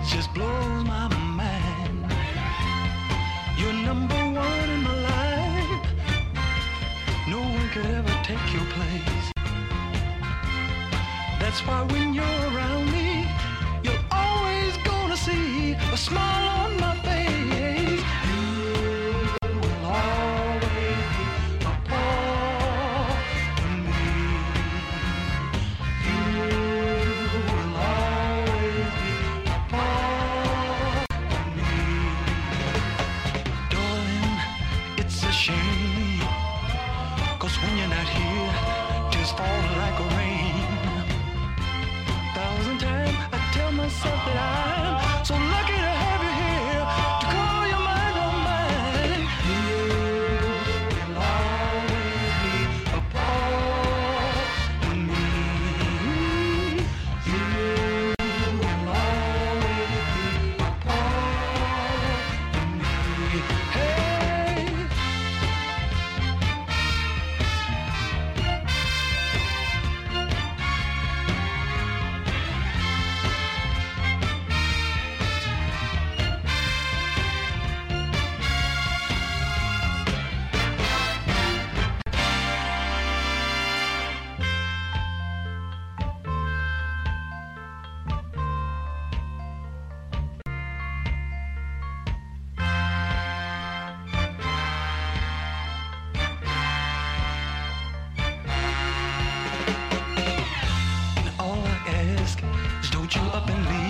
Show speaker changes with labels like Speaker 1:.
Speaker 1: just blows my mind. You're number one in my life. No one could ever take your place. That's why when you're around me, you're always gonna see a smile on my face. You will always be a part of me. You will always be a part of me. Darling, it's a shame, 'cause when you're not here, just fall like a rain. Thousand times I tell myself that I'm so lucky to have you here, to call your mind on mine. You will always be a part of me. You will always be a part of me. Hey. All I ask is don't you up and leave.